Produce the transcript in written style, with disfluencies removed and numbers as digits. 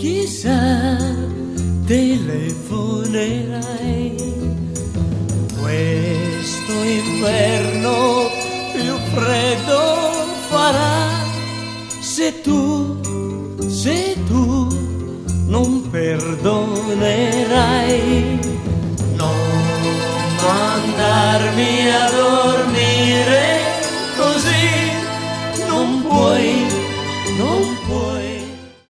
chissà, telefonerai. Questo inverno più freddo farà se tu non perdonerai.